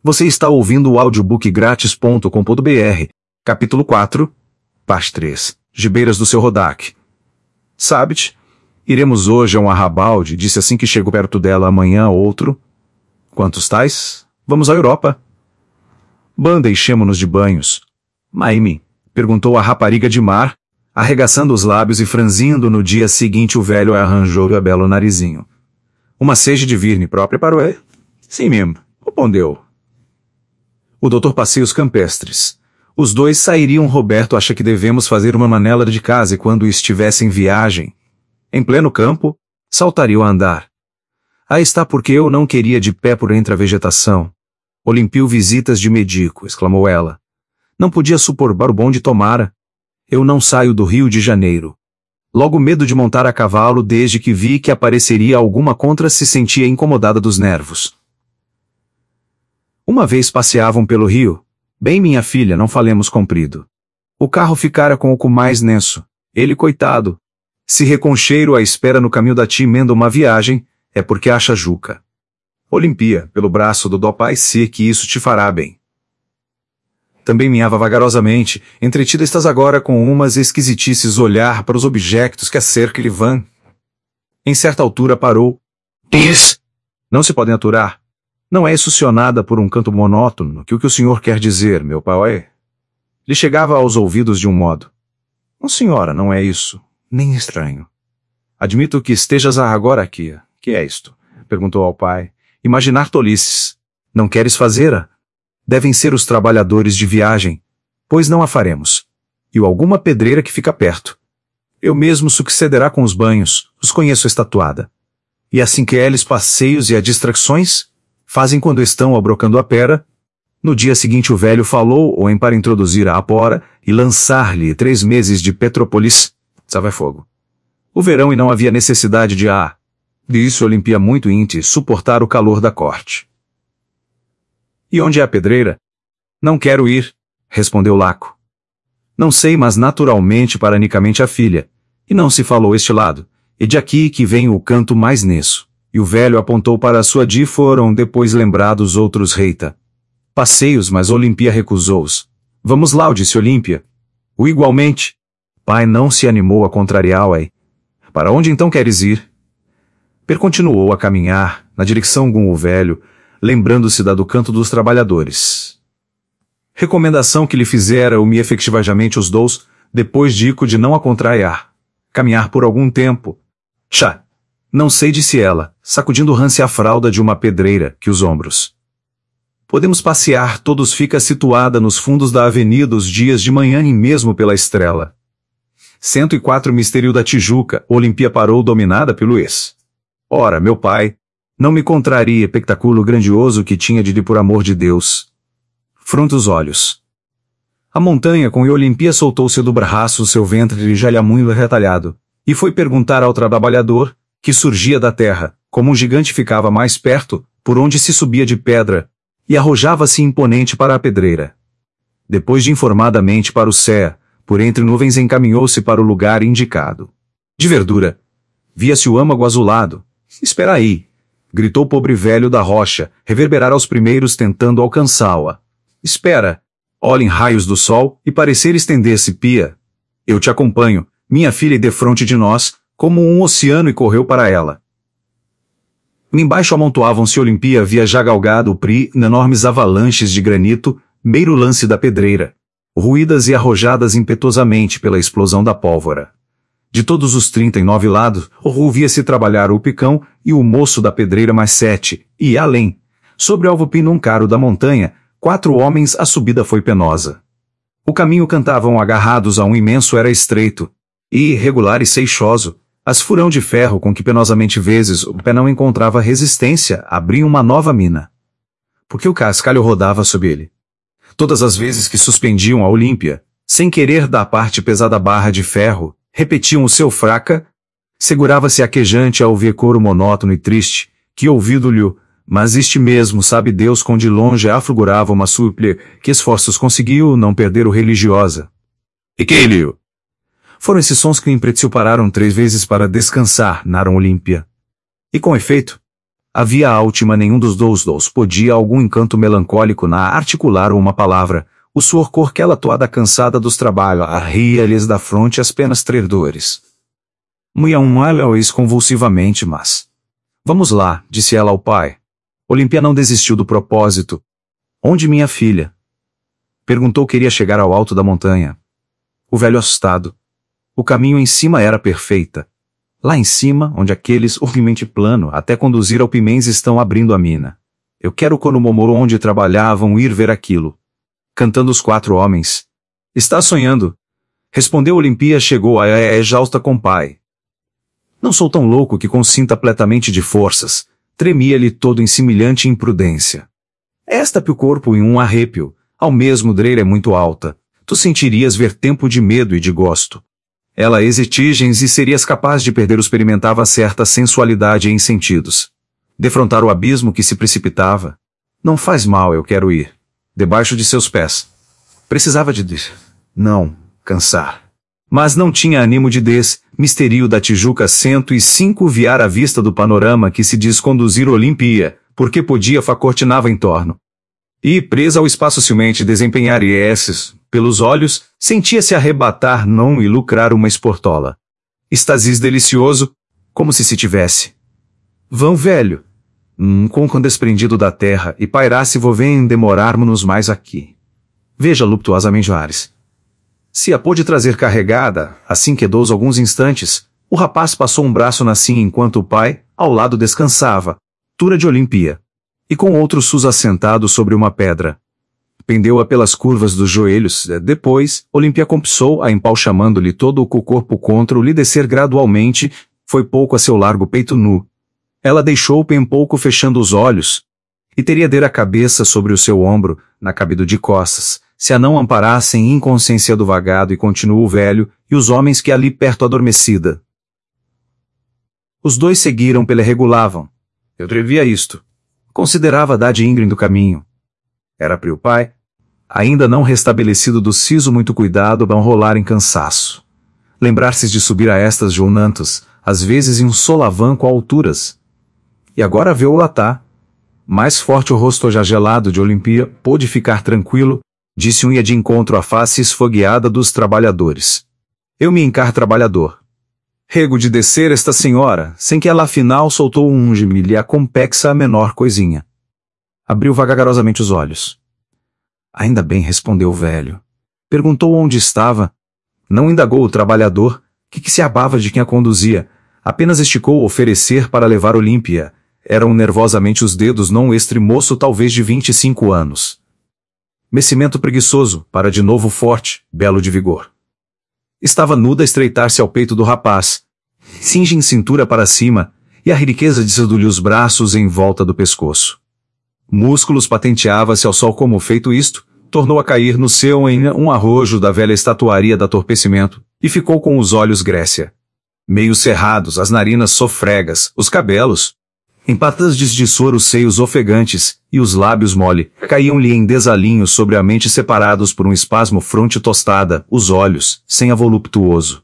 Você está ouvindo o audiobookgratis.com.br, capítulo 4, parte 3, Gibeiras do seu Rodak. Sabe-te? Iremos hoje a um arrabalde, disse assim que chegou perto dela amanhã outro. Quantos tais? Vamos à Europa. Banda, enchemo-nos de banhos. Maime, perguntou a rapariga de mar, arregaçando os lábios e franzindo. No dia seguinte o velho arranjou-lhe a belo narizinho. Uma sege de virne própria para o é? Sim, mesmo, respondeu. O doutor Passeios Campestres. Os dois sairiam. Roberto acha que devemos fazer uma manela de casa e quando estivesse em viagem, em pleno campo, saltariam a andar. Aí está porque eu não queria de pé por entre a vegetação. Olimpiu visitas de medico, exclamou ela. Não podia suportar o bonde tomara. Eu não saio do Rio de Janeiro. Logo medo de montar a cavalo desde que vi que apareceria alguma contra se sentia incomodada dos nervos. Uma vez passeavam pelo rio. Bem, minha filha, não falemos comprido. O carro ficara com o cu mais nenso. Ele, coitado, se reconcheiro à espera no caminho da ti emenda uma viagem, é porque acha juca. Olimpia, pelo braço do dó pai ser que isso te fará bem. Também minhava vagarosamente, entretida estás agora com umas esquisitices olhar para os objetos que a cerca lhe vão. Em certa altura parou. Diz! Não se podem aturar. Não é succionada por um canto monótono que o senhor quer dizer, meu pai? Lhe chegava aos ouvidos de um modo. Não, senhora, não é isso. Nem estranho. Admito que estejas agora aqui. Que é isto? Perguntou ao pai. Imaginar tolices. Não queres fazê-la? Devem ser os trabalhadores de viagem, pois não a faremos. E alguma pedreira que fica perto. Eu mesmo sucederá com os banhos, os conheço estatuada. E assim que eles passeios e a distrações, fazem quando estão abrocando a pera. No dia seguinte o velho falou ou em para introduzir a apora e lançar-lhe 3 meses de Petrópolis. Vai fogo. O verão e não havia necessidade de disse Olimpia muito ínte, suportar o calor da corte. E onde é a pedreira? Não quero ir, respondeu Laco. Não sei, mas naturalmente paranicamente a filha. E não se falou este lado. E de aqui que vem o canto mais nisso. E o velho apontou para a sua de foram depois lembrados outros reita. Passeios, mas Olimpia recusou-os. Vamos lá, disse Olimpia. O igualmente. Pai não se animou a contrariá-la. Para onde então queres ir? Continuou a caminhar, na direção com o velho, lembrando-se da do canto dos trabalhadores. Recomendação que lhe fizera o me efetivamente os dous, depois dico de não a contrariar. Caminhar por algum tempo. Chá! Não sei, disse ela, sacudindo rance a fralda de uma pedreira, que os ombros. Podemos passear, todos fica situada nos fundos da avenida os dias de manhã e mesmo pela estrela. 104 Mistério da Tijuca, Olimpia parou dominada pelo ex. Ora, meu pai, não me contraria espectáculo grandioso que tinha de por amor de Deus. Fronte os olhos. A montanha com Olimpia soltou-se do braço seu ventre já lhe muito retalhado, e foi perguntar ao trabalhador, que surgia da terra, como um gigante ficava mais perto, por onde se subia de pedra, e arrojava-se imponente para a pedreira. Depois de informadamente para o céu, por entre nuvens encaminhou-se para o lugar indicado. De verdura. Via-se o âmago azulado. Espera aí! Gritou o pobre velho da rocha, reverberar aos primeiros tentando alcançá-la. Espera! Olhem raios do sol e parecer estender-se pia. Eu te acompanho, minha filha, e defronte de nós, como um oceano, e correu para ela. Embaixo amontoavam-se. Olimpia havia já galgado o pri enormes avalanches de granito, meio lance da pedreira, ruídas e arrojadas impetuosamente pela explosão da pólvora. De todos os 39 lados, ouvia-se trabalhar o picão e o moço da pedreira mais 7, e além, sobre o alvo pino caro da montanha, 4 homens. A subida foi penosa. O caminho cantavam agarrados a um imenso era estreito, e irregular e seixoso, as furão de ferro com que penosamente vezes o pé não encontrava resistência abriam uma nova mina. Porque o cascalho rodava sob ele. Todas as vezes que suspendiam a Olímpia, sem querer da parte pesada barra de ferro, repetiam o seu fraca, segurava-se aquejante a ouvir coro monótono e triste, que ouvido-lhe, mas este mesmo sabe Deus com de longe aflorava uma súplica, que esforços conseguiu não perder o religiosa. E que ele? Foram esses sons que em Pretil pararam 3 vezes para descansar, naram Olímpia. E com efeito, Havia a última nenhum dos dois podia algum encanto melancólico na articular uma palavra, o suor cor que ela toada cansada dos trabalhos arria-lhes da fronte as penas tremores. Muiam-lhes convulsivamente, mas... Vamos lá, disse ela ao pai. Olímpia não desistiu do propósito. Onde minha filha? Perguntou queria chegar ao alto da montanha. O velho assustado. O caminho em cima era perfeita. Lá em cima, onde aqueles, horrivelmente plano, até conduzir ao Pimens estão abrindo a mina. Eu quero quando Momoro onde trabalhavam ir ver aquilo. Cantando os 4 homens. Está sonhando. Respondeu Olímpia chegou a exausta com o pai. Não sou tão louco que consinta pletamente de forças. Tremia-lhe todo em semelhante imprudência. Esta-pe o corpo em um arrepio, ao mesmo dreira é muito alta. Tu sentirias ver tempo de medo e de gosto. Ela exitigens e serias capaz de perder experimentava certa sensualidade em sentidos. Defrontar o abismo que se precipitava. Não faz mal, eu quero ir. Debaixo de seus pés. Precisava de... Não, cansar. Mas não tinha ânimo de misterio da Tijuca 105 viar à vista do panorama que se diz conduzir Olímpia, porque podia facortinava em torno. E, presa ao espaço ciumente desempenhar esses, pelos olhos, sentia-se arrebatar não e lucrar uma esportola. Estasis delicioso, como se tivesse. Vão velho. Com desprendido da terra, e pairasse vovem demorarmos-nos mais aqui. Veja luxuosamente Ares. Se a pôde trazer carregada, assim que dous alguns instantes, o rapaz passou um braço assim enquanto o pai, ao lado descansava, tura de Olímpia, e com outro sus assentado sobre uma pedra. Pendeu-a pelas curvas dos joelhos, depois, Olímpia compensou a empau chamando-lhe todo o corpo contra o lhe descer gradualmente, foi pouco a seu largo peito nu. Ela deixou-o em pouco fechando os olhos, e teria der a cabeça sobre o seu ombro, na cabido de costas, se a não amparassem inconsciência do vagado e continuou o velho, e os homens que ali perto adormecida. Os 2 seguiram pela regulavam. Eu previa isto. Considerava a de íngreme do caminho. Era para o pai, ainda não restabelecido do siso muito cuidado para rolar em cansaço. Lembrar-se de subir a estas jonantos, às vezes em um solavanco a alturas. E agora vê-o latá. Mais forte o rosto já gelado de Olímpia, pôde ficar tranquilo, disse ia de encontro à face esfogueada dos trabalhadores. Eu me encar trabalhador. Rego de descer esta senhora, sem que ela afinal soltou um gemilha a complexa a menor coisinha. Abriu vagarosamente os olhos. Ainda bem, respondeu o velho. Perguntou onde estava. Não indagou o trabalhador, que se abava de quem a conduzia, apenas esticou oferecer para levar Olímpia. Eram nervosamente os dedos num extrimoço talvez de 25 anos. Mecimento preguiçoso, para de novo forte, belo de vigor. Estava nuda a estreitar-se ao peito do rapaz. Cinge em cintura para cima, e a riqueza de os braços em volta do pescoço. Músculos patenteava-se ao sol como feito isto, tornou a cair no seu em um arrojo da velha estatuaria da torpecimento, e ficou com os olhos Grécia. Meio cerrados, as narinas sofregas, os cabelos, em patas de suor os seios ofegantes, e os lábios mole, caíam-lhe em desalinhos sobre a mente separados por um espasmo fronte tostada, os olhos, sem a voluptuoso.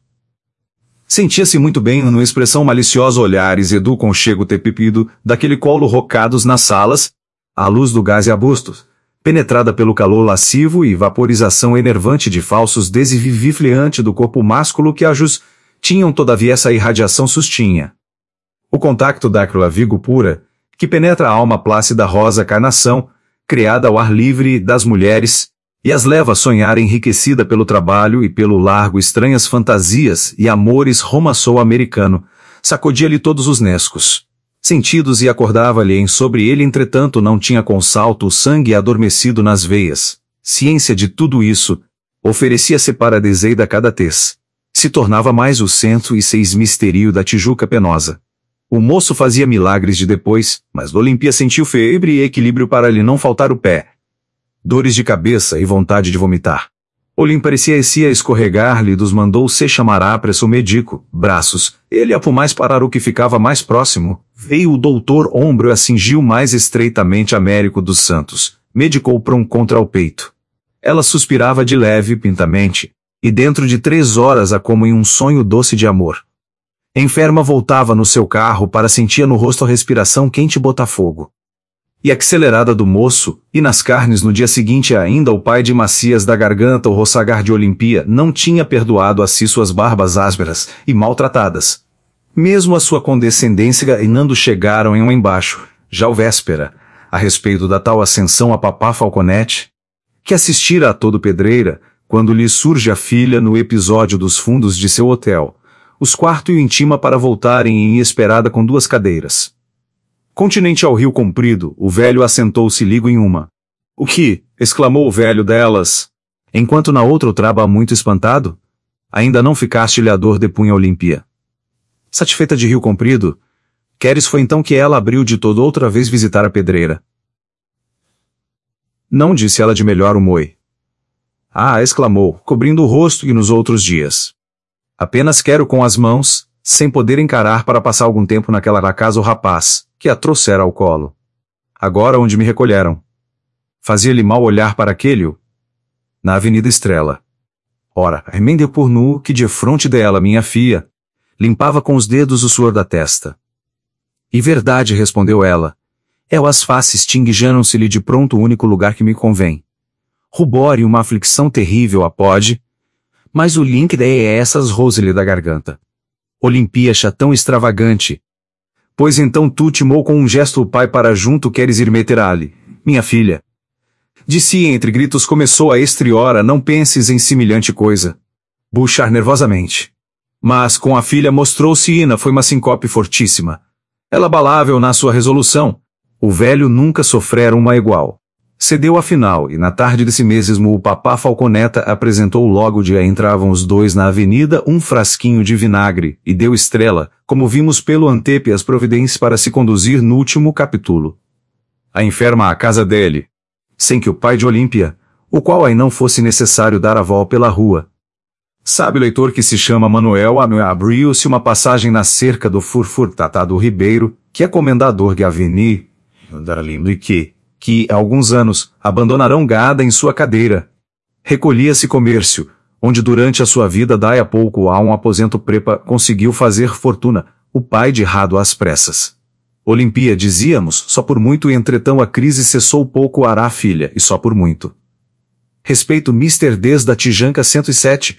Sentia-se muito bem numa expressão maliciosa olhares e do conchego tepipido, daquele colo rocados nas salas, à luz do gás e arbustos, penetrada pelo calor lascivo e vaporização enervante de falsos desvivifleante do corpo másculo que ajus tinham todavia essa irradiação sustinha. O contacto daquela vigo pura, que penetra a alma plácida rosa carnação, criada ao ar livre das mulheres, e as leva a sonhar enriquecida pelo trabalho e pelo largo estranhas fantasias e amores romançou-americano, sacudia-lhe todos os nescos, sentidos e acordava-lhe em sobre ele entretanto não tinha com salto o sangue adormecido nas veias. Ciência de tudo isso, oferecia-se para deseida cada tez. Se tornava mais o 106 misterio da Tijuca penosa. O moço fazia milagres de depois, mas Olímpia sentiu febre e equilíbrio para lhe não faltar o pé. Dores de cabeça e vontade de vomitar. Olímpia parecia escorregar-lhe dos mandou se chamar a preço médico, braços, ele a por mais parar o que ficava mais próximo, veio o doutor ombro e a cingiu mais estreitamente Américo dos Santos, medicou prão contra o peito. Ela suspirava de leve pintamente, e dentro de 3 horas a como em um sonho doce de amor. Enferma voltava no seu carro para sentir no rosto a respiração quente botar fogo. E acelerada do moço, e nas carnes no dia seguinte ainda o pai de Macias da Garganta, o roçagar de Olimpia, não tinha perdoado a si suas barbas ásperas e maltratadas. Mesmo a sua condescendência e Nando chegaram em um embaixo, já o véspera, a respeito da tal ascensão a papá Falconete, que assistira a todo pedreira, quando lhe surge a filha no episódio dos fundos de seu hotel, os quarto e o intima para voltarem em esperada com 2 cadeiras. Continente ao Rio Comprido, o velho assentou-se ligo em uma. O que? Exclamou o velho delas. Enquanto na outra o traba muito espantado? Ainda não ficaste-lhe a dor de punha Olimpia. Satisfeita de Rio Comprido, queres foi então que ela abriu de todo outra vez visitar a pedreira. Não, disse ela de melhor humor. Ah, exclamou, cobrindo o rosto e nos outros dias. Apenas quero com as mãos, sem poder encarar para passar algum tempo naquela casa o rapaz, que a trouxera ao colo. Agora onde me recolheram. Fazia-lhe mal olhar para aquele? Na Avenida Estrela. Ora, remende por nu que defronte dela minha filha, limpava com os dedos o suor da testa. E verdade, respondeu ela. As faces tinguejaram-se-lhe de pronto o único lugar que me convém. Rubor e uma aflição terrível a pode, mas o link daí é essas rose-lhe da garganta. Olimpia chatão extravagante. Pois então tu timou com um gesto o pai para junto queres ir meter ali, minha filha. Disse entre gritos começou a estriora não penses em semelhante coisa. Buchar nervosamente. Mas com a filha mostrou-se ina foi uma sincope fortíssima. Ela abalável na sua resolução. O velho nunca sofrera uma igual. Cedeu afinal, e na tarde desse mesmo o papá Falconeta apresentou logo de entravam os dois na avenida um frasquinho de vinagre, e deu Estrela, como vimos pelo antepe as providências para se conduzir no último capítulo. A enferma à casa dele, sem que o pai de Olimpia, o qual aí não fosse necessário dar a volta pela rua. Sabe o leitor que se chama Manuel abriu-se uma passagem na cerca do Furfurtatá do Ribeiro, que é comendador de Aveni, e que, há alguns anos, abandonarão gada em sua cadeira. Recolhia-se comércio, onde durante a sua vida daí a pouco a um aposento prepa conseguiu fazer fortuna, o pai de Rado às pressas. Olimpia, dizíamos, só por muito e entretanto a crise cessou pouco hará a filha, e só por muito. Respeito Mr. Des da Tijanca 107,